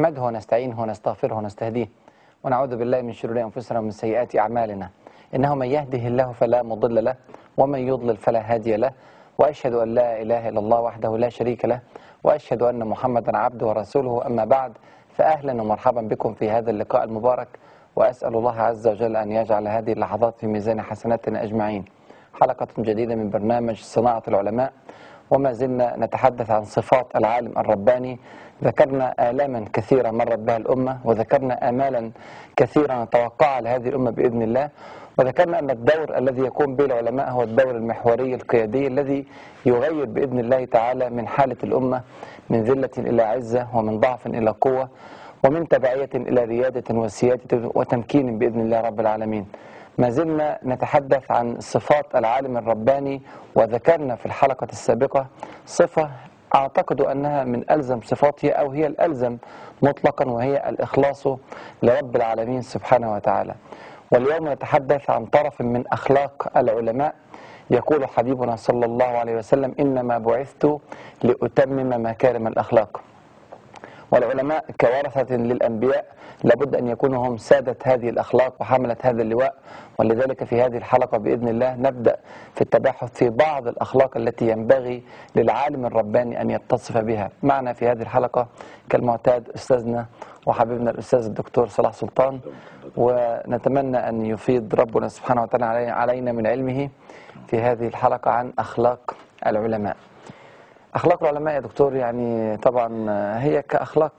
نحمده ونستعينه ونستغفره ونستهديه ونعوذ بالله من شرور أنفسنا ومن سيئات أعمالنا. إنه من يهده الله فلا مضل له ومن يضلل فلا هادي له، وأشهد أن لا إله إلا الله وحده لا شريك له، وأشهد أن محمدا عبده ورسوله. أما بعد، فأهلا ومرحبا بكم في هذا اللقاء المبارك، وأسأل الله عز وجل أن يجعل هذه اللحظات في ميزان حسناتنا أجمعين. حلقة جديدة من برنامج صناعة العلماء، وما زلنا نتحدث عن صفات العالم الرباني. ذكرنا آلاما كثيرة مرت بها الأمة، وذكرنا آمالا كثيرة نتوقعها لهذه الأمة بإذن الله، وذكرنا أن الدور الذي يقوم به العلماء هو الدور المحوري القيادي الذي يغير بإذن الله تعالى من حالة الأمة من ذلة إلى عزة، ومن ضعف إلى قوة، ومن تبعية إلى ريادة وسيادة وتمكين بإذن الله رب العالمين. ما زلنا نتحدث عن صفات العالم الرباني، وذكرنا في الحلقة السابقة صفة أعتقد أنها من ألزم صفاته أو هي الألزم مطلقا، وهي الإخلاص لرب العالمين سبحانه وتعالى. واليوم نتحدث عن طرف من أخلاق العلماء. يقول حبيبنا صلى الله عليه وسلم: إنما بعثت لأتمم مكارم الأخلاق. والعلماء كورثة للأنبياء لابد أن يكونوا هم سادة هذه الأخلاق وحملة هذا اللواء، ولذلك في هذه الحلقة بإذن الله نبدأ في التباحث في بعض الأخلاق التي ينبغي للعالم الرباني أن يتصف بها. معنا في هذه الحلقة كالمعتاد أستاذنا وحبيبنا الأستاذ الدكتور صلاح سلطان، ونتمنى أن يفيد ربنا سبحانه وتعالى علينا من علمه في هذه الحلقة عن أخلاق العلماء. أخلاق العلماء يا دكتور يعني طبعا هي كأخلاق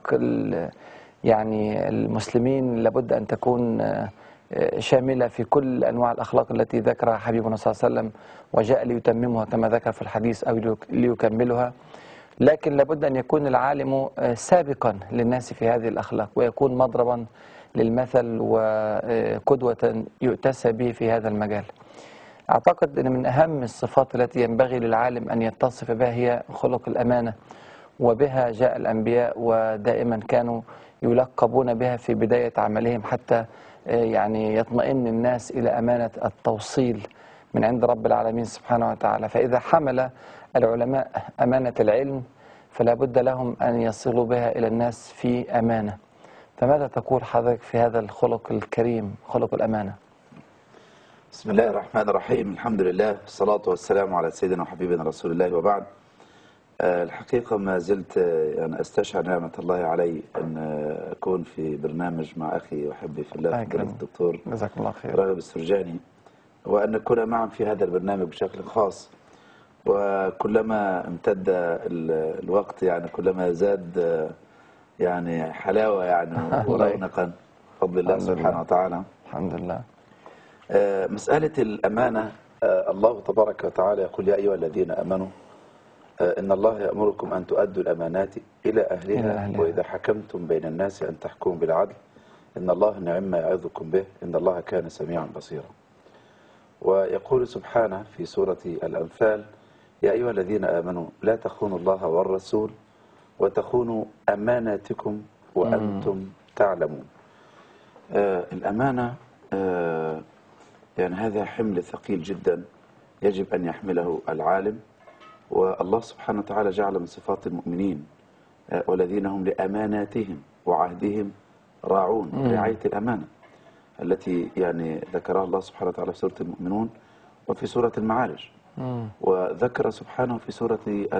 يعني المسلمين لابد أن تكون شاملة في كل أنواع الأخلاق التي ذكرها حبيبنا صلى الله عليه وسلم، وجاء ليتممها كما ذكر في الحديث أو ليكملها. لكن لابد أن يكون العالم سابقا للناس في هذه الأخلاق، ويكون مضربا للمثل وقدوة يؤتسى به في هذا المجال. أعتقد أن من أهم الصفات التي ينبغي للعالم أن يتصف بها هي خلق الأمانة، وبها جاء الأنبياء ودائما كانوا يلقبون بها في بداية عملهم، حتى يعني يطمئن الناس إلى أمانة التوصيل من عند رب العالمين سبحانه وتعالى. فإذا حمل العلماء أمانة العلم فلا بد لهم أن يصلوا بها إلى الناس في أمانة. فماذا تقول حضرتك في هذا الخلق الكريم، خلق الأمانة؟ بسم الله الرحمن الرحيم. الحمد لله والصلاة والسلام على سيدنا وحبيبنا رسول الله، وبعد. الحقيقة ما زلت يعني أستشعر نعمة الله علي أن أكون في برنامج مع أخي وحبي في الله فضيلة الدكتور جزاك الله خير راغب السرجاني، وأن نكون معا في هذا البرنامج بشكل خاص. وكلما امتد الوقت يعني كلما زاد يعني حلاوة يعني ورونقا بفضل الله سبحانه وتعالى. الحمد لله. مسألة الأمانة، الله تبارك وتعالى يقول: يا أيها الذين آمنوا إن الله يأمركم أن تؤدوا الأمانات إلى أهلها وإذا حكمتم بين الناس أن تحكموا بالعدل إن الله نعم ما يعظكم به إن الله كان سميعا بصيرا. ويقول سبحانه في سورة الأنفال: يا أيها الذين آمنوا لا تخونوا الله والرسول وتخونوا أماناتكم وأنتم تعلمون. الأمانة يعني هذا حمل ثقيل جدا يجب أن يحمله العالم، والله سبحانه وتعالى جعل من صفات المؤمنين والذين هم لأماناتهم وعهدهم راعون، رعاية الأمانة التي يعني ذكرها الله سبحانه وتعالى في سورة المؤمنون وفي سورة المعارج، وذكر سبحانه في سورة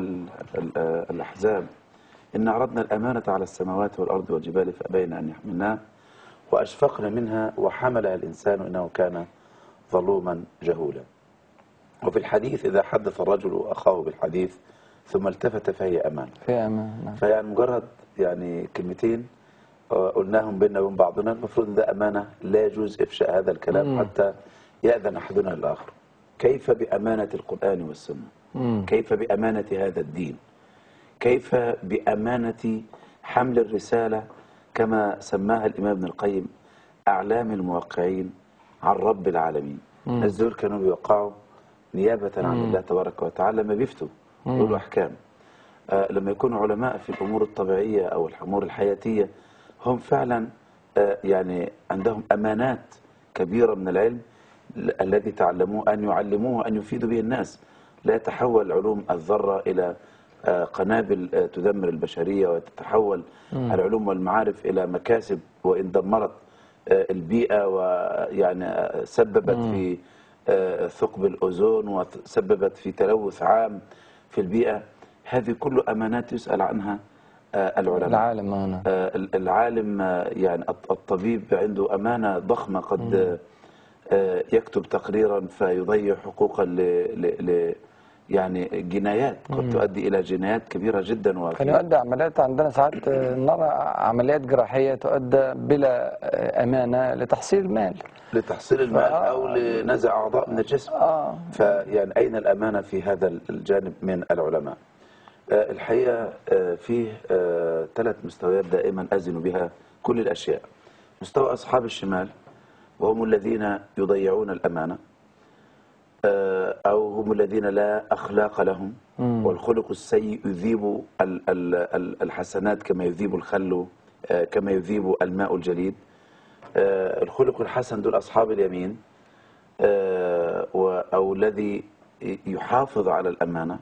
الأحزاب: إن عرضنا الأمانة على السماوات والأرض والجبال فأبين أن يحملناها وأشفقنا منها وحملها الإنسان إنه كان ظلوما جهولا. وفي الحديث: إذا حدث الرجل أخاه بالحديث ثم التفت فهي أمانة. فيعني مجرد يعني كلمتين قلناهم بيننا وبين بعضنا المفروض أن ده أمانة، لا يجوز إفشاء هذا الكلام حتى يأذن أحدنا للآخر. كيف بأمانة القرآن والسنة؟ كيف بأمانة هذا الدين؟ كيف بأمانة حمل الرسالة كما سماها الإمام ابن القيم أعلام الموقعين عن رب العالمين؟ الناس دول كانوا بيوقعوا نيابة عن الله تبارك وتعالى لما بيفتوا يقولوا أحكام. لما يكونوا علماء في الأمور الطبيعية أو الأمور الحياتية هم فعلا يعني عندهم أمانات كبيرة من العلم الذي تعلموه أن يعلموه وأن يفيدوا به الناس. لا يتحول علوم الذرة إلى قنابل تدمر البشرية وتتحول العلوم والمعارف إلى مكاسب، وإن دمرت البيئة ويعني سببت في ثقب الأوزون وسببت في تلوث عام في البيئة. هذه كل أمانات يسأل عنها العلماء. العالم هنا. العالم يعني الطبيب عنده أمانة ضخمة، قد يكتب تقريرا فيضيع حقوقا يعني جنايات قد تؤدي إلى جنايات كبيرة جدا. كان يؤدي عمليات عندنا ساعات نرى عمليات جراحية تؤدى بلا أمانة لتحصيل المال، لتحصيل المال أو لنزع أعضاء من الجسم. فيعني أين الأمانة في هذا الجانب من العلماء؟ الحقيقة فيه 3 مستويات دائما أزن بها كل الأشياء. مستوى أصحاب الشمال، وهم الذين يضيعون الأمانة، أو هم الذين لا أخلاق لهم، والخلق السيء يذيب الحسنات كما يذيب الخل، كما يذيب الماء الجليد. الخلق الحسن دول أصحاب اليمين، أو الذي يحافظ على الأمانة.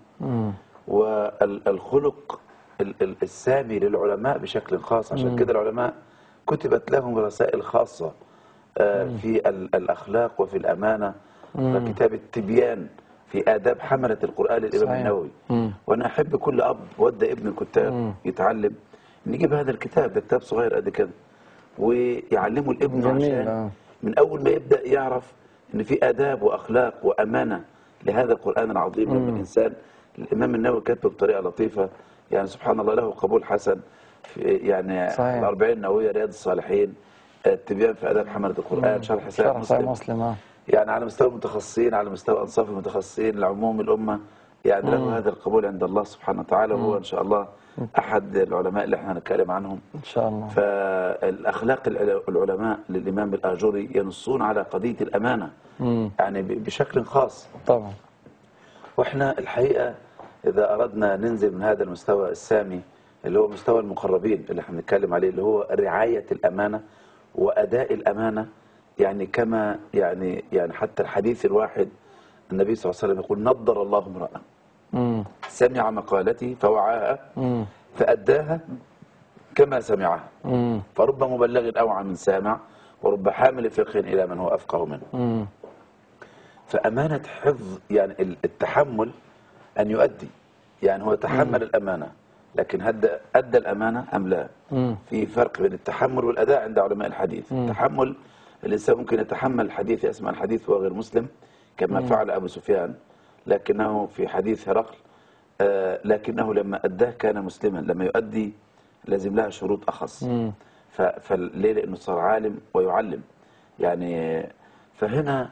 والخلق السامي للعلماء بشكل خاص، عشان كده العلماء كتبت لهم رسائل خاصة في الأخلاق وفي الأمانة، وكتاب التبيان في آداب حملة القرآن للإمام النووي. وأنا أحب كل أب ودى ابن الكتاب يتعلم نجيب هذا الكتاب، ده كتاب صغير قد كده، ويعلمه الابن عشان من أول ما يبدأ يعرف إن في آداب وأخلاق وأمانة لهذا القرآن العظيم. لما الإنسان، الإمام النووي كتبه بطريقة لطيفة، يعني سبحان الله له قبول حسن في يعني الأربعين النووية، رياض الصالحين، التبيان في آداب حملة القرآن، شرح صحيح مسلم. يعني على مستوى المتخصصين، على مستوى أنصاف المتخصصين لعموم الأمة، يعني له هذا القبول عند الله سبحانه وتعالى. وهو إن شاء الله أحد العلماء اللي احنا هنتكلم عنهم إن شاء الله. فالأخلاق العلماء للإمام الآجري ينصون على قضية الأمانة يعني بشكل خاص طبعا. وإحنا الحقيقة إذا أردنا ننزل من هذا المستوى السامي اللي هو مستوى المقربين اللي احنا بنتكلم عليه، اللي هو رعاية الأمانة وأداء الأمانة، يعني كما يعني حتى الحديث الواحد النبي صلى الله عليه وسلم يقول: نضر الله امرأ سمع مقالتي فوعاها فأداها كما سمعها، فرب مبلغ أوعى من سامع، ورب حامل فقه إلى من هو أفقه منه. فأمانة حفظ يعني التحمل أن يؤدي، يعني هو تحمل الأمانة، لكن أدى الأمانة أم لا؟ في فرق بين التحمل والأداء عند علماء الحديث. التحمل الإنسان ممكن يتحمل الحديث، يسمع الحديث وهو غير مسلم كما فعل أبو سفيان، لكنه في حديث هرقل لكنه لما أداه كان مسلما. لما يؤدي لازم لها شروط أخص. فليه؟ لأنه صار عالم ويعلم يعني. فهنا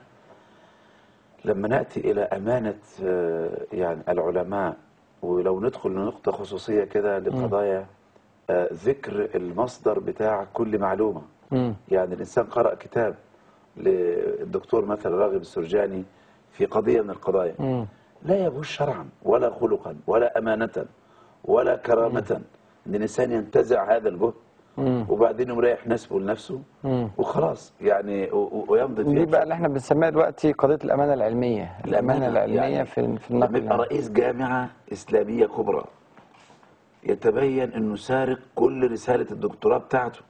لما نأتي إلى أمانة يعني العلماء، ولو ندخل لنقطة خصوصية كده لقضايا ذكر المصدر بتاع كل معلومة. يعني الإنسان قرأ كتاب للدكتور مثلا راغب السرجاني في قضية من القضايا، لا يبوش شرعا ولا خلقا ولا أمانة ولا كرامة إن الإنسان ينتزع هذا الجهد وبعدين يريح نسبه لنفسه وخلاص يعني ويمضي فيها. دي بقى اللي احنا بنسميها دلوقتي قضية الأمانة العلمية. الأمانة العلمية يعني في النقل. لما يبقى رئيس جامعة إسلامية كبرى يتبين إنه سارق كل رسالة الدكتوراه بتاعته،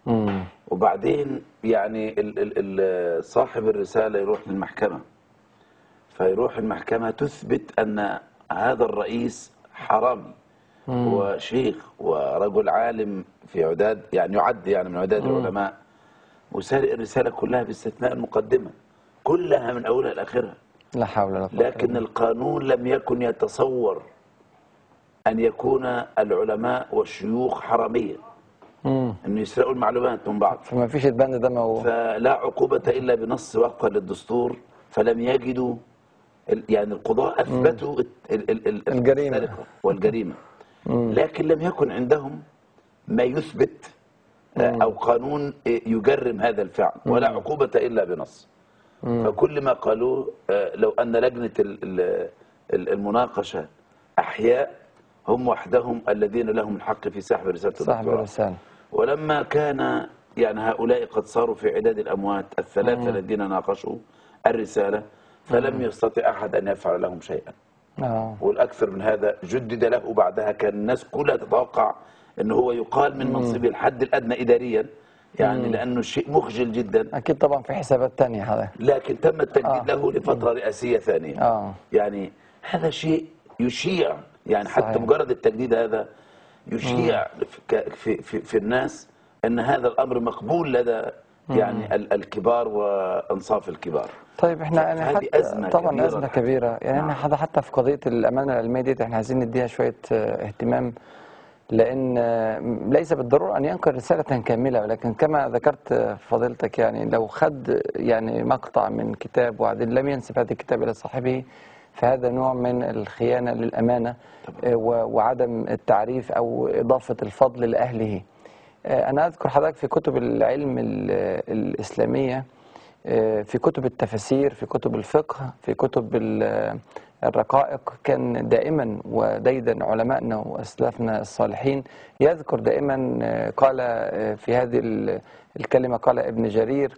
وبعدين يعني صاحب الرسالة يروح للمحكمة، فيروح المحكمة تثبت أن هذا الرئيس حرامي وشيخ ورجل عالم في عداد، يعني يعد يعني من عداد العلماء، وسارق الرسالة كلها باستثناء المقدمة كلها من أولها لآخرها. لا حول ولا قوة. لكن القانون لم يكن يتصور أن يكون العلماء والشيوخ حرامية، أن يسرقوا المعلومات من بعض. فما فيش البند ده موجود. فلا عقوبة إلا بنص وفقا للدستور. فلم يجدوا يعني القضاء أثبتوا الجريمة والجريمة، لكن لم يكن عندهم ما يثبت أو قانون يجرم هذا الفعل، ولا عقوبة إلا بنص. فكل ما قالوه لو أن لجنة المناقشة أحياء هم وحدهم الذين لهم الحق في سحب رسالة الدكتوراه. ولما كان يعني هؤلاء قد صاروا في عداد الأموات الثلاثة الذين ناقشوا الرسالة، فلم يستطع أحد أن يفعل لهم شيئا. والأكثر من هذا جدد له بعدها. كان الناس كلها تتوقع أنه هو يقال من منصبه الحد الأدنى إداريا، يعني لأنه شيء مخجل جدا. أكيد طبعا في حسابات تانية هذا، لكن تم التجديد له لفترة رئاسية ثانية. يعني هذا شيء يشيع، يعني صحيح. حتى مجرد التجديد هذا يشيع في الناس أن هذا الأمر مقبول لدى يعني الكبار وأنصاف الكبار. طيب احنا يعني هذه حتى أزمة طبعا كبيرة أزمة كبيرة، يعني نعم. احنا حتى في قضية الأمانة العلمية دي احنا عايزين نديها شوية اهتمام، لأن ليس بالضرورة أن ينقل رسالة كاملة، ولكن كما ذكرت فضيلتك يعني لو خد يعني مقطع من كتاب وبعدين لم ينسب هذا الكتاب إلى صاحبه، فهذا نوع من الخيانة للأمانة وعدم التعريف أو إضافة الفضل لأهله. أنا أذكر حضرتك في كتب العلم الإسلامية، في كتب التفاسير، في كتب الفقه، في كتب الرقائق، كان دائما وديدا علماءنا وأسلافنا الصالحين يذكر دائما، قال في هذه الكلمة، قال ابن جرير،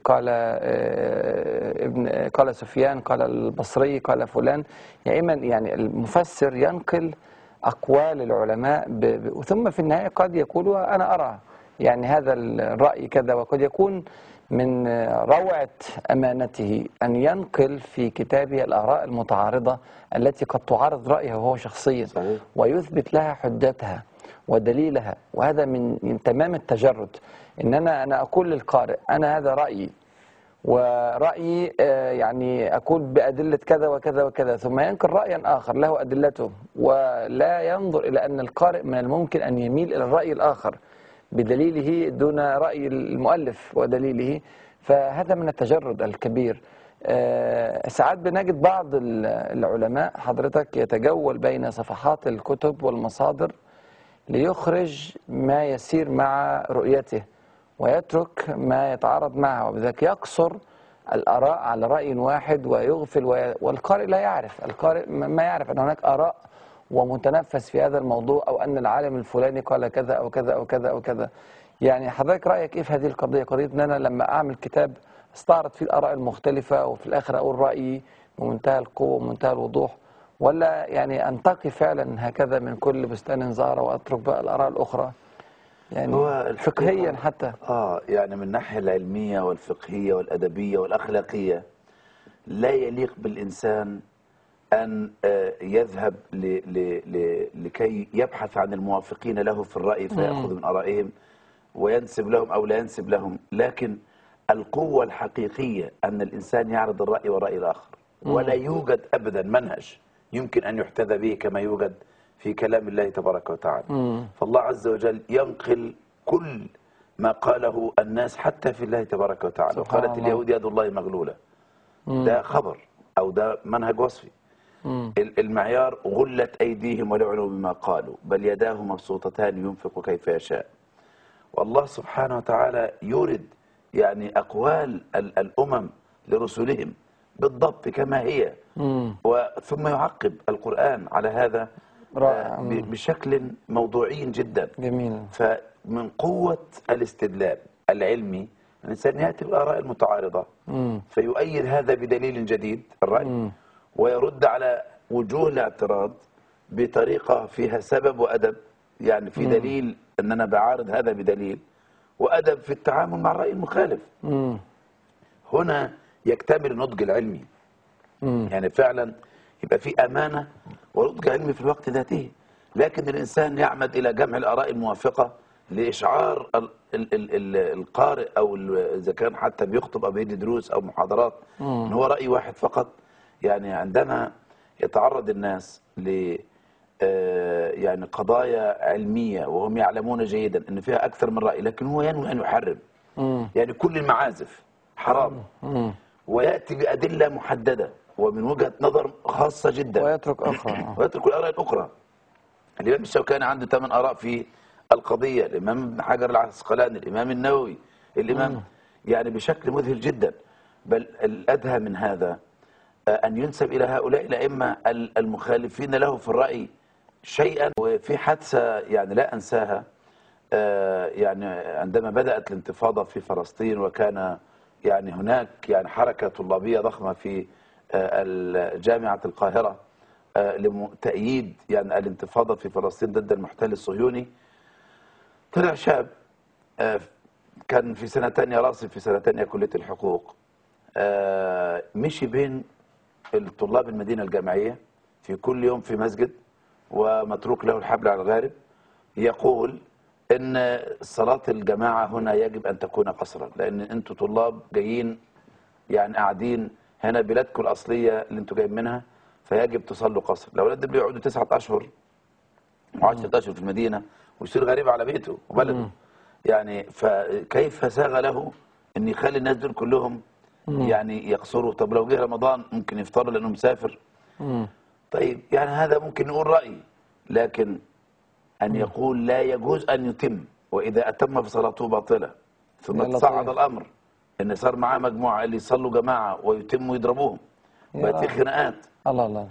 قال سفيان، قال البصري، قال فلان. يعني المفسر ينقل أقوال العلماء ثم في النهاية قد يقول أنا أرى يعني هذا الرأي كذا، وقد يكون من روعة أمانته أن ينقل في كتابه الآراء المتعارضة التي قد تعارض رأيه هو شخصيا، صحيح. ويثبت لها حجتها ودليلها. وهذا من تمام التجرد، إن أنا أقول للقارئ أنا هذا رأيي، ورأيي يعني أقول بأدلة كذا وكذا وكذا، ثم ينقل رأيا آخر له أدلته، ولا ينظر إلى أن القارئ من الممكن أن يميل إلى الرأي الآخر بدليله دون رأي المؤلف ودليله. فهذا من التجرد الكبير. ساعات بنجد بعض العلماء حضرتك يتجول بين صفحات الكتب والمصادر ليخرج ما يسير مع رؤيته ويترك ما يتعارض معها، وبذلك يقصر الآراء على رأي واحد ويغفل والقارئ لا يعرف، القارئ ما يعرف أن هناك آراء ومتنفس في هذا الموضوع، أو أن العالم الفلاني قال كذا أو كذا أو كذا أو كذا. يعني حضرتك رأيك إيه في هذه القضية، قضية أن أنا لما أعمل كتاب استعرض فيه الآراء المختلفة وفي الآخر أقول رأيي بمنتهى القوة ومنتهى الوضوح، ولا يعني أنتقي فعلا هكذا من كل بستان زهرة وأترك بقى الآراء الأخرى يعني فقهيا حتى؟ يعني من الناحية العلمية والفقهية والأدبية والأخلاقية لا يليق بالإنسان أن يذهب لكي يبحث عن الموافقين له في الرأي فيأخذ من آرائهم وينسب لهم أو لا ينسب لهم. لكن القوة الحقيقية أن الإنسان يعرض الرأي والرأي الآخر، ولا يوجد أبدا منهج يمكن أن يحتذى به كما يوجد في كلام الله تبارك وتعالى. فالله عز وجل ينقل كل ما قاله الناس حتى في الله تبارك وتعالى. قالت اليهود يد الله مغلولة، ده خبر أو ده منهج وصفي. المعيار غلت أيديهم ولعنوا بما قالوا بل يداه مبسوطتان ينفق كيف يشاء. والله سبحانه وتعالى يورد يعني أقوال الأمم لرسلهم بالضبط كما هي، ثم يعقب القرآن على هذا بشكل موضوعي جدا. جميل. فمن قوة الاستدلال العلمي الإنسان يأتي بالآراء المتعارضة فيؤيد هذا بدليل جديد الرأي، ويرد على وجوه الاعتراض بطريقة فيها سبب وأدب، يعني في دليل أن أنا بعارض هذا بدليل، وأدب في التعامل مع الرأي المخالف. هنا يكتمل النضج العلمي، يعني فعلا يبقى في أمانة ونضج علمي في الوقت ذاته. لكن الإنسان يعمد إلى جمع الآراء الموافقة لإشعار القارئ، أو إذا كان حتى بيخطب أو بيدي دروس أو محاضرات، إن هو رأي واحد فقط. يعني عندما يتعرض الناس ل يعني قضايا علمية وهم يعلمون جيدا أن فيها أكثر من رأي، لكن هو ينوي أن يحرم، يعني كل المعازف حرام، ويأتي بأدلة محددة ومن وجهة نظر خاصة جدا، ويترك أخرى ويترك الآراء الأخرى. الإمام الشوكاني عنده 8 آراء في القضية، الإمام ابن حجر العسقلاني، الإمام النووي، الإمام يعني بشكل مذهل جدا. بل الأدهى من هذا أن ينسب إلى هؤلاء الأئمة المخالفين له في الرأي شيئا. وفي حادثة يعني لا أنساها، يعني عندما بدأت الانتفاضة في فلسطين، وكان يعني هناك يعني حركة طلابية ضخمة في جامعة القاهرة، لتأييد يعني الانتفاضة في فلسطين ضد المحتل الصهيوني. طلع شاب كان في سنة تانية راسب في سنة تانية كلية الحقوق، مشي بين الطلاب المدينة الجامعية في كل يوم في مسجد ومتروك له الحبل على الغارب، يقول ان صلاة الجماعة هنا يجب ان تكون قصرا، لان انتوا طلاب جايين يعني قاعدين هنا بلادكم الاصلية اللي انتوا جايين منها، فيجب تصلوا قصر. الاولاد دول بيقعدوا 9 اشهر و10 اشهر في المدينة ويصير غريب على بيته وبلده، يعني فكيف ساغ له ان يخلي الناس دول كلهم يعني يقصروا؟ طب لو جه رمضان ممكن يفطروا لانه مسافر. طيب يعني هذا ممكن نقول رأي، لكن أن يقول لا يجوز أن يتم، وإذا أتم فصلاته باطلة. ثم تصعد الأمر إن صار معاه مجموعة اللي يصلوا جماعة ويتموا يضربوهم، بقت في خناقات. الله الله.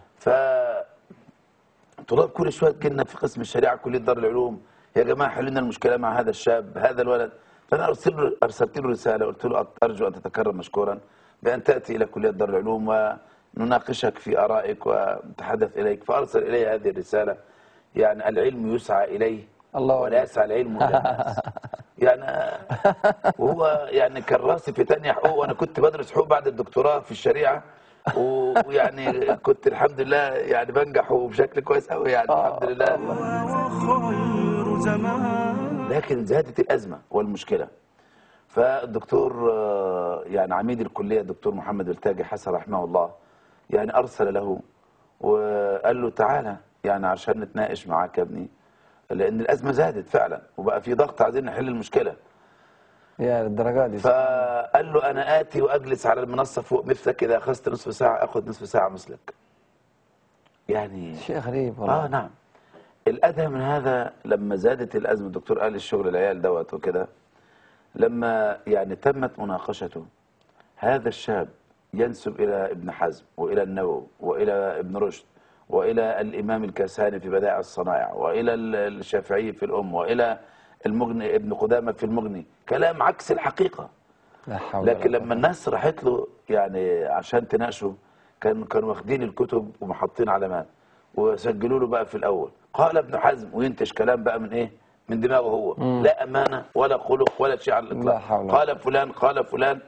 طلاب كل شوية كنا في قسم الشريعة كلية دار العلوم، يا جماعة حلوا لنا المشكلة مع هذا الشاب هذا الولد. فأنا أرسلت له رسالة قلت له أرجو أن تتكرم مشكورا بأن تأتي إلى كلية دار العلوم ونناقشك في آرائك ونتحدث إليك. فأرسل إلي هذه الرسالة، يعني العلم يسعى إليه ولا يسعى العلم إلى الناس. يعني وهو يعني كان راسي في تانية حقوق، وأنا كنت بدرس حقوق بعد الدكتوراه في الشريعة، ويعني كنت الحمد لله يعني بنجح وبشكل كويس قوي يعني الحمد لله. لكن زادت الأزمة والمشكلة. فالدكتور يعني عميد الكلية الدكتور محمد التاجي حسن رحمه الله يعني أرسل له وقال له تعالى يعني عشان نتناقش معاك يا ابني، لأن الأزمة زادت فعلا وبقى في ضغط عايزين نحل المشكلة. يا الدرجات دي. فقال له أنا آتي وأجلس على المنصة فوق مثلك، إذا أخذت نصف ساعة أخذ نصف ساعة مثلك. يعني شيء غريب والله. نعم. الأدهى من هذا لما زادت الأزمة، الدكتور قال الشغل العيال دوت وكده، لما يعني تمت مناقشته، هذا الشاب ينسب إلى ابن حزم وإلى النووي وإلى ابن رشد وإلى الإمام الكاساني في بدائع الصنائع وإلى الشافعي في الأم وإلى المغني ابن قدامة في المغني، كلام عكس الحقيقة. لا حول لكن لما الناس راحت له يعني عشان تناقشه، كانوا واخدين الكتب ومحطين علامات وسجلوا له بقى في الأول قال ابن حزم، وينتج كلام بقى من إيه؟ من دماغه هو. لا أمانة ولا خلق ولا شيء على الإطلاق. قال فلان قال فلان.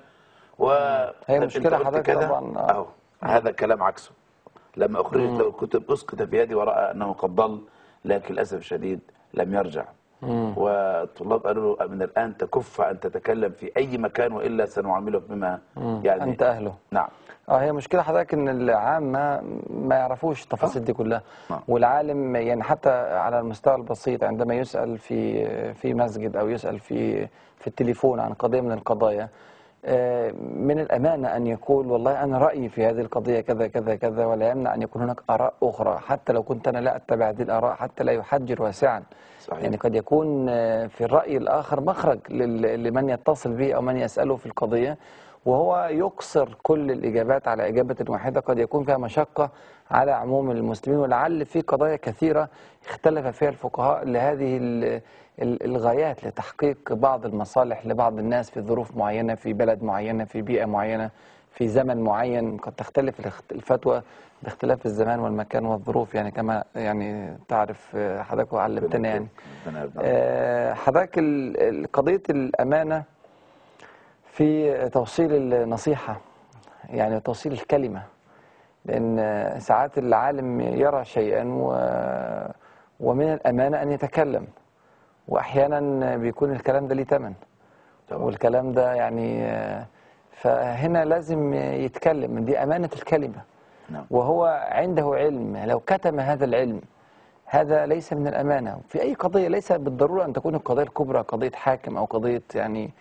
هي مشكلة حضرتك طبعا. أهو هذا كلام عكسه. لما أخرجت له الكتب أسقط في يدي ورأى أنه قد ضل، لكن للأسف الشديد لم يرجع. والطلاب قالوا له من الآن تكف أن تتكلم في أي مكان وإلا سنعاملك بما يعني أنت أهله. نعم. هي مشكلة حضرتك إن العامة ما يعرفوش التفاصيل دي كلها. والعالم يعني حتى على المستوى البسيط عندما يسأل في مسجد أو يسأل في التليفون عن قضية من القضايا، من الأمانة أن يقول والله أنا رأيي في هذه القضية كذا كذا كذا، ولا يمنع أن يكون هناك آراء أخرى حتى لو كنت أنا لا أتبع هذه الآراء، حتى لا يحجر واسعا. صحيح. يعني قد يكون في الرأي الآخر مخرج لمن يتصل به أو من يسأله في القضية، وهو يقصر كل الإجابات على إجابة واحدة قد يكون فيها مشقة على عموم المسلمين. ولعل في قضايا كثيرة اختلف فيها الفقهاء لهذه الغايات، لتحقيق بعض المصالح لبعض الناس في ظروف معينة في بلد معينة في بيئة معينة في زمن معين. قد تختلف الفتوى باختلاف الزمان والمكان والظروف، يعني كما يعني تعرف حضرتك وعلمتنا يعني. حضرتك قضية الأمانة في توصيل النصيحة، يعني توصيل الكلمة، لأن ساعات العالم يرى شيئا ومن الأمانة أن يتكلم، وأحيانا بيكون الكلام ده ليه ثمن، والكلام ده يعني فهنا لازم يتكلم، دي أمانة الكلمة. وهو عنده علم، لو كتم هذا العلم هذا ليس من الأمانة في أي قضية. ليس بالضرورة أن تكون القضية الكبرى قضية حاكم أو قضية يعني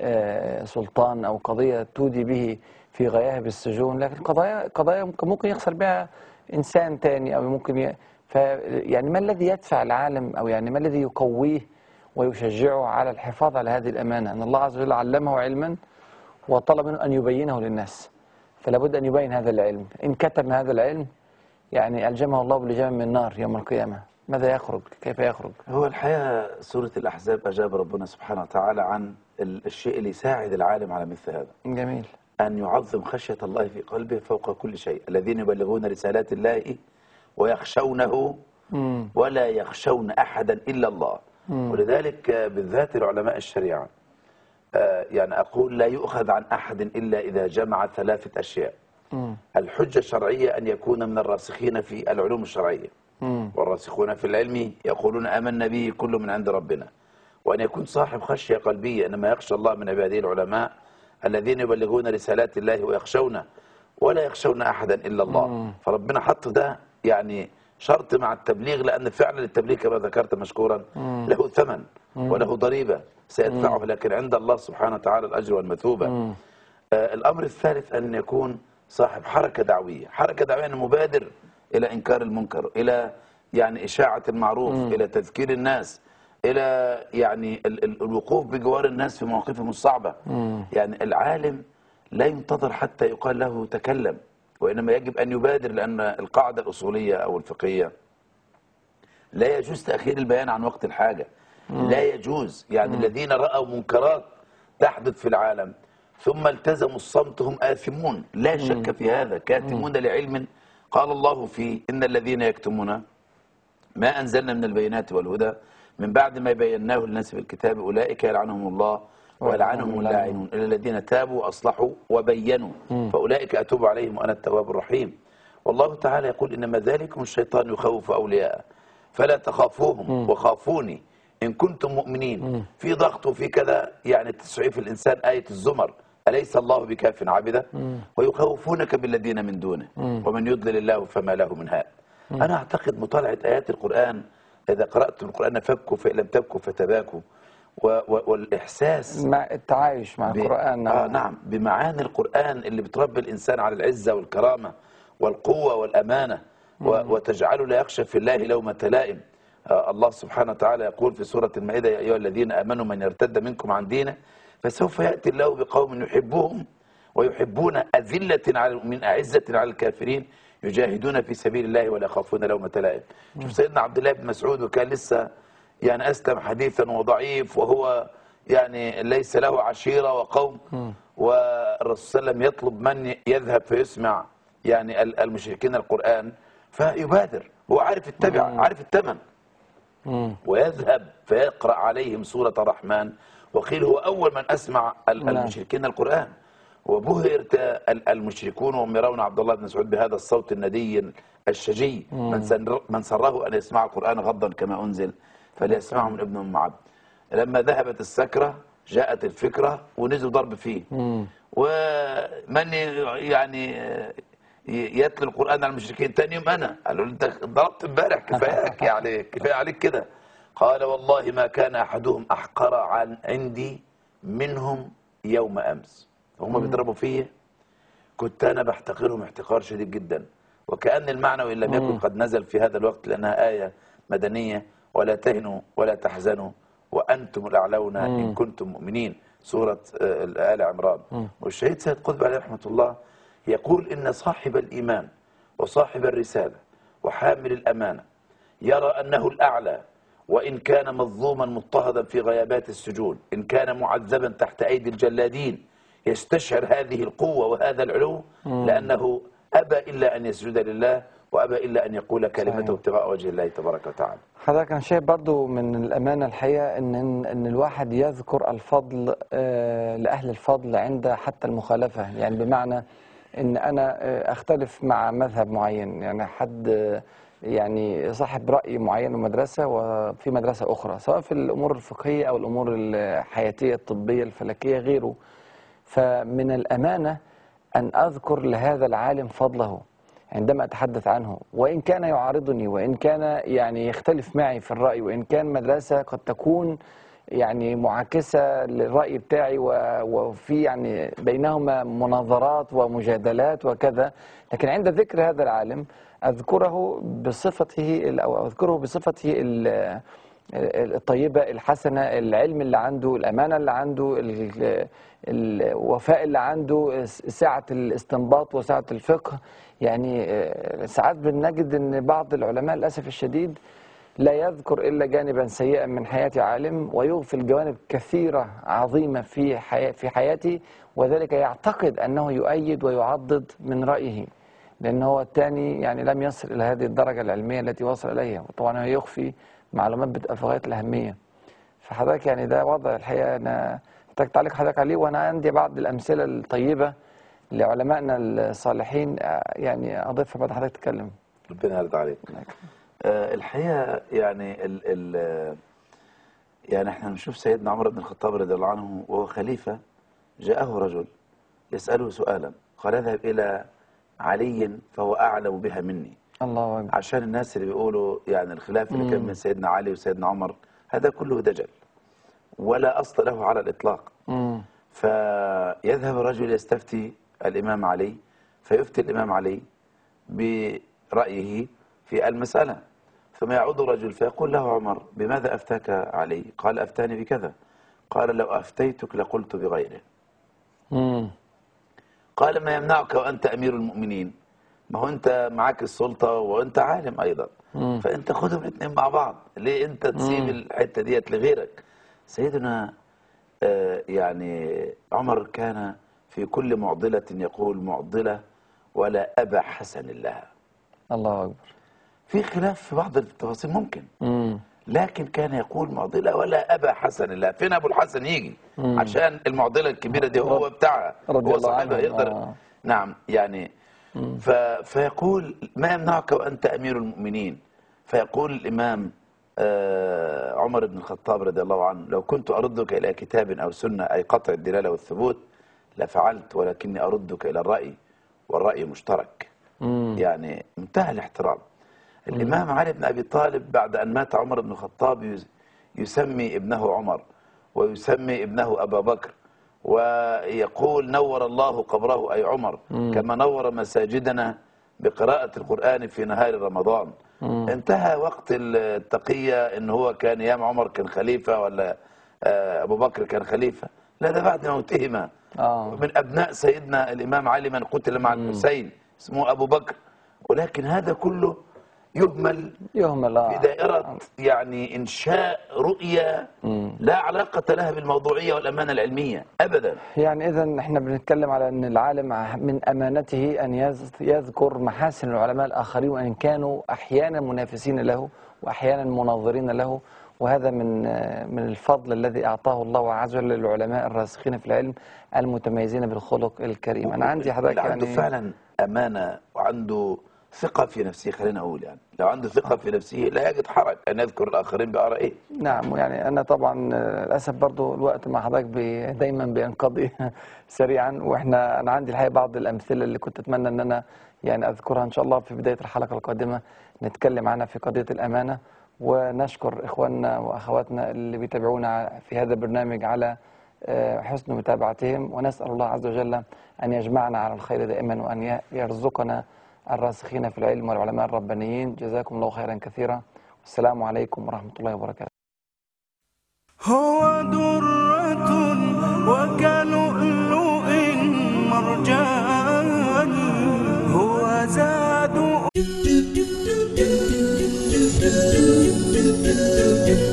سلطان أو قضية تودي به في غياهب السجون، لكن قضايا ممكن يخسر بها إنسان تاني أو ممكن يعني ما الذي يدفع العالم أو يعني ما الذي يقويه ويشجعه على الحفاظ على هذه الأمانة؟ أن الله عز وجل علمه علما وطلب منه أن يبينه للناس، فلا بد أن يبين هذا العلم. إن كتم هذا العلم يعني ألجمه الله بلجام من النار يوم القيامة. ماذا يخرج؟ كيف يخرج؟ هو الحقيقة سورة الأحزاب أجاب ربنا سبحانه وتعالى عن الشيء اللي يساعد العالم على مثل هذا. جميل. أن يعظم خشية الله في قلبه فوق كل شيء، الذين يبلغون رسالات الله ويخشونه ولا يخشون أحدا إلا الله. ولذلك بالذات العلماء الشريعة يعني أقول لا يؤخذ عن أحد إلا إذا جمع ثلاثة أشياء. الحجة الشرعية أن يكون من الراسخين في العلوم الشرعية، والراسخون في العلم يقولون آمنا به كل من عند ربنا، وأن يكون صاحب خشية قلبية، إنما يخشى الله من عباده العلماء الذين يبلغون رسالات الله ويخشونه ولا يخشون أحدا إلا الله. فربنا حط ده يعني شرط مع التبليغ، لأن فعلا التبليغ كما ذكرت مشكورا له ثمن وله ضريبة سيدفعه، لكن عند الله سبحانه وتعالى الأجر والمثوبة. الأمر الثالث أن يكون صاحب حركة دعوية، حركة دعوية مبادر إلى إنكار المنكر، إلى يعني إشاعة المعروف، إلى تذكير الناس، إلى يعني الوقوف بجوار الناس في مواقفهم الصعبة. يعني العالم لا ينتظر حتى يقال له تكلم، وإنما يجب أن يبادر، لأن القاعدة الأصولية أو الفقهية لا يجوز تأخير البيان عن وقت الحاجة. لا يجوز. يعني الذين رأوا منكرات تحدث في العالم ثم التزموا الصمت هم آثمون، لا شك في هذا، كاتمون لعلم. قال الله فيه إن الذين يكتمون ما أنزلنا من البينات والهدى من بعد ما بيناه للناس في الكتاب أولئك يلعنهم الله ولعنهم اللاعنون إلا الذين تابوا وأصلحوا وبينوا فأولئك أتوب عليهم وأنا التواب الرحيم. والله تعالى يقول إنما ذلكم الشيطان يخوف أولياءه فلا تخافوهم وخافوني إن كنتم مؤمنين. في ضغط وفي كذا، يعني تسعيف الإنسان آية الزمر أليس الله بكاف عبده ويخوفونك بالذين من دونه ومن يضلل الله فما له من هاد. أنا أعتقد مطالعة آيات القرآن، إذا قرأت القرآن فابكوا فإن لم تبكوا فتباكوا، والإحساس مع التعايش مع القرآن. نعم، بمعاني القرآن اللي بتربي الإنسان على العزة والكرامة والقوة والأمانة وتجعله لا يخشى في الله لومة لائم. الله سبحانه وتعالى يقول في سورة المائدة يا أيها الذين آمنوا من يرتد منكم عن دينه فسوف يأتي الله بقوم يحبهم ويحبون أذلة على المؤمنين أعزة على الكافرين يجاهدون في سبيل الله ولا يخافون لومة لائم. شوف سيدنا عبد الله بن مسعود، وكان لسه يعني أسلم حديثا وضعيف، وهو يعني ليس له عشيرة وقوم، والرسول صلى الله عليه وسلم يطلب من يذهب فيسمع يعني المشركين القرآن، فيبادر، هو عارف عارف الثمن، ويذهب فيقرأ عليهم سورة الرحمن، وقيل هو أول من أسمع المشركين القرآن. وبهر المشركون وهم يرون عبد الله بن مسعود بهذا الصوت الندي الشجي، من سره أن يسمع القرآن غضا كما أنزل فليسمعه من ابن أم عبد. لما ذهبت السكرة جاءت الفكرة ونزل ضرب فيه. ومن يعني يتلو القرآن على المشركين تاني يوم أنا قالوا له أنت ضربت امبارح كفاياك، يعني كفاية عليك كده. قال والله ما كان أحدهم أحقر عندي منهم يوم أمس. هم بيضربوا فيا كنت أنا بحتقرهم احتقار شديد جدا، وكأن المعنى وإن لم يكن قد نزل في هذا الوقت لأنها آية مدنية ولا تهنوا ولا تحزنوا وأنتم الأعلون إن كنتم مؤمنين، سورة آل عمران. والشهيد سيد قطب عليه رحمة الله يقول إن صاحب الإيمان وصاحب الرسالة وحامل الأمانة يرى أنه الأعلى، وإن كان مظلوما مضطهدا في غيابات السجون، إن كان معذبا تحت أيدي الجلادين، يستشعر هذه القوة وهذا العلو لأنه أبى إلا أن يسجد لله وأبى إلا أن يقول كلمته ابتغاء وجه الله تبارك وتعالى. حضرتك أنا شايف برضو من الأمانة الحقيقة إن الواحد يذكر الفضل لأهل الفضل عند حتى المخالفة، يعني بمعنى إن أنا أختلف مع مذهب معين، يعني حد يعني صاحب رأي معين ومدرسة وفي مدرسة أخرى، سواء في الأمور الفقهية أو الأمور الحياتية الطبية الفلكية غيره. فمن الأمانة أن أذكر لهذا العالم فضله عندما أتحدث عنه، وإن كان يعارضني وإن كان يعني يختلف معي في الرأي، وإن كان مدرسة قد تكون يعني معاكسة للرأي بتاعي وفي يعني بينهما مناظرات ومجادلات وكذا، لكن عند ذكر هذا العالم أذكره بصفته أو أذكره بصفته الطيبة الحسنة، العلم اللي عنده، الأمانة اللي عنده، الوفاء اللي عنده، سعة الاستنباط وسعة الفقه. يعني ساعات بنجد أن بعض العلماء للأسف الشديد لا يذكر إلا جانبا سيئا من حياة عالم ويغفل جوانب كثيرة عظيمة في حياته، وذلك يعتقد أنه يؤيد ويعضد من رأيه. لأن هو الثاني يعني لم يصل إلى هذه الدرجة العلمية التي وصل إليها، وطبعا هو يخفي معلومات بتبقى في غاية الأهمية. فحضرتك يعني ده وضع الحقيقة أنا محتاج تعليق حضرتك عليه، وأنا عندي بعض الأمثلة الطيبة لعلمائنا الصالحين يعني أضيفها بعد حضرتك تتكلم. ربنا يرضى عليك. الحقيقة يعني يعني احنا نشوف سيدنا عمر بن الخطاب رضي الله عنه وهو خليفة، جاءه رجل يسأله سؤالا، قال اذهب إلى علي فهو أعلم بها مني. الله أكبر. عشان الناس اللي بيقولوا يعني الخلاف اللي كان بين سيدنا علي وسيدنا عمر هذا كله دجل ولا أصل له على الإطلاق. فيذهب الرجل يستفتي الإمام علي، فيفتي الإمام علي برأيه في المسألة، ثم يعود الرجل فيقول له عمر بماذا أفتاك علي؟ قال أفتاني بكذا. قال لو أفتيتك لقلت بغيره. قال ما يمنعك وأنت أمير المؤمنين؟ ما هو أنت معك السلطة وأنت عالم أيضا، فأنت خدهم الاثنين مع بعض، ليه أنت تسيب الحتة ديت لغيرك؟ سيدنا يعني عمر كان في كل معضلة يقول معضلة ولا أبا حسن لها. الله أكبر. في خلاف في بعض التفاصيل ممكن، لكن كان يقول معضلة ولا أبا حسن لها. فين أبو الحسن يجي عشان المعضلة الكبيرة دي هو بتاعها، هو صاحبها يقدر. نعم يعني فيقول ما يمنعك وأنت أمير المؤمنين؟ فيقول الإمام عمر بن الخطاب رضي الله عنه لو كنت أردك إلى كتاب أو سنة أي قطع الدلالة والثبوت لفعلت، ولكني أردك إلى الرأي والرأي مشترك. يعني منتهى الاحترام. الإمام علي بن أبي طالب بعد أن مات عمر بن الخطاب يسمي ابنه عمر ويسمي ابنه أبا بكر، ويقول نور الله قبره أي عمر كما نور مساجدنا بقراءة القرآن في نهار رمضان. انتهى وقت التقية ان هو كان ايام عمر كان خليفة ولا ابو بكر كان خليفة، لا ده بعد موتهما. من ابناء سيدنا الامام علي من قتل مع الحسين اسمه ابو بكر، ولكن هذا كله يهمل في دائرة يعني انشاء رؤية لا علاقة لها بالموضوعية والامانة العلمية ابدا. يعني اذا احنا بنتكلم على ان العالم من امانته ان يذكر محاسن العلماء الاخرين وان كانوا احيانا منافسين له واحيانا مناظرين له، وهذا من الفضل الذي اعطاه الله عز وجل للعلماء الراسخين في العلم المتميزين بالخلق الكريم. انا عندي حضرتك يعني عنده فعلا امانة وعنده ثقة في نفسه، خلينا أقول يعني لو عنده ثقة في نفسه لا يجد حرج أن يذكر الآخرين بآرائه. نعم، يعني أنا طبعا للأسف برضو الوقت مع حضرتك دايما بينقضي سريعا، أنا عندي الحقيقة بعض الأمثلة اللي كنت أتمنى أن أنا يعني أذكرها إن شاء الله في بداية الحلقة القادمة نتكلم عنها في قضية الأمانة. ونشكر إخواننا وأخواتنا اللي بيتابعونا في هذا البرنامج على حسن متابعتهم، ونسأل الله عز وجل أن يجمعنا على الخير دائما وأن يرزقنا الراسخين في العلم والعلماء الربانيين. جزاكم الله خيرا كثيرا، والسلام عليكم ورحمة الله وبركاته. هو درة وكلؤلؤ مرجان هو زاد